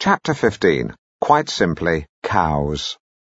Chapter 15. Quite simply, cows.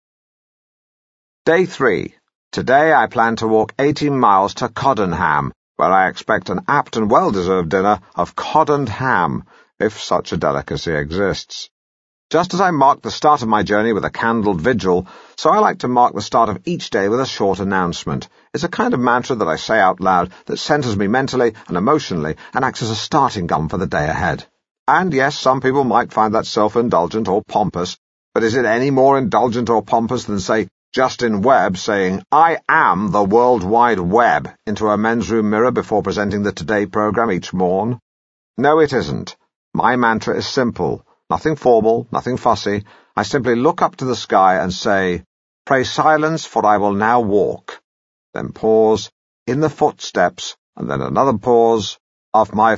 Day 3. Today I plan to walk 18 miles to Coddenham, where I expect an apt and well-deserved dinner of cod and ham, if such a delicacy exists. Just as I mark the start of my journey with a candled vigil, so I like to mark the start of each day with a short announcement. It's a kind of mantra that I say out loud that centers me mentally and emotionally and acts as a starting gun for the day ahead. And yes, some people might find that self-indulgent or pompous, but is it any more indulgent or pompous than, say, Justin Webb saying, "I am the World Wide Web," into a men's room mirror before presenting the Today program each morn? No, it isn't. My mantra is simple. Nothing formal, nothing fussy. I simply look up to the sky and say, "Pray silence, for I will now walk." Then pause, in the footsteps, and then another pause, of my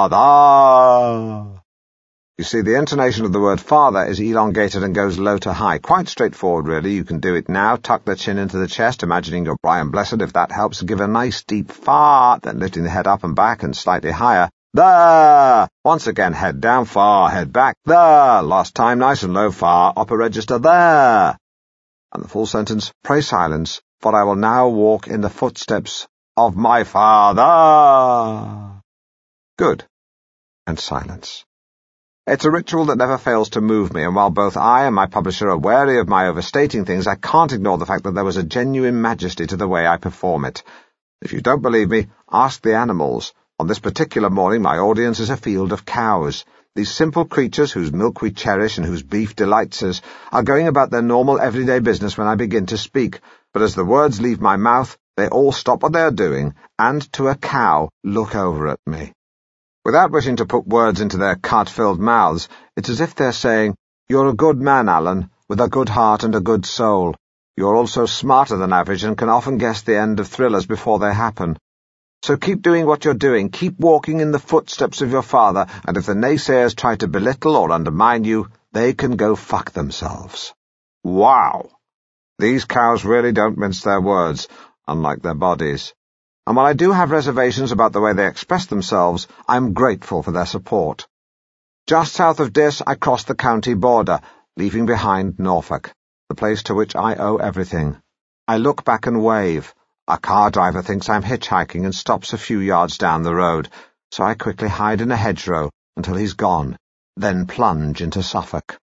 Father. You see, the intonation of the word father is elongated and goes low to high. Quite straightforward, really. You can do it now. Tuck the chin into the chest, imagining you're Brian Blessed, if that helps. Give a nice deep fart, then lifting the head up and back and slightly higher. There! Once again, head down, far, head back, there! Last time, nice and low, far, upper register, there! And the full sentence, pray silence, for I will now walk in the footsteps of my Father. Good. And silence. It's a ritual that never fails to move me, and while both I and my publisher are wary of my overstating things, I can't ignore the fact that there was a genuine majesty to the way I perform it. If you don't believe me, ask the animals. On this particular morning, my audience is a field of cows. These simple creatures, whose milk we cherish and whose beef delights us, are going about their normal everyday business when I begin to speak, but as the words leave my mouth, they all stop what they are doing, and, to a cow, look over at me. Without wishing to put words into their cart-filled mouths, it's as if they're saying, "You're a good man, Alan, with a good heart and a good soul. You're also smarter than average and can often guess the end of thrillers before they happen. So keep doing what you're doing, keep walking in the footsteps of your father, and if the naysayers try to belittle or undermine you, they can go fuck themselves." Wow! These cows really don't mince their words, unlike their bodies. And while I do have reservations about the way they express themselves, I'm grateful for their support. Just south of Diss, I cross the county border, leaving behind Norfolk, the place to which I owe everything. I look back and wave. A car driver thinks I'm hitchhiking and stops a few yards down the road, so I quickly hide in a hedgerow until he's gone, then plunge into Suffolk.